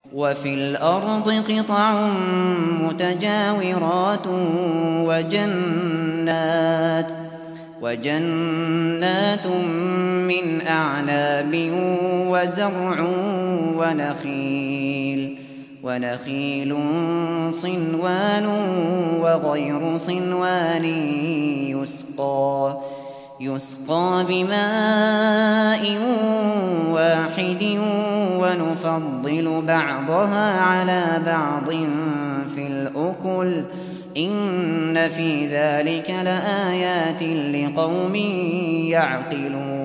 وفي الأرض قطع متجاورات وجنات من أعناب وزرع ونخيل صنوان وغير صنوان يسقى بماء واحد ونفضل بعضها على بعض في الأكل إن في ذلك لآيات لقوم يعقلون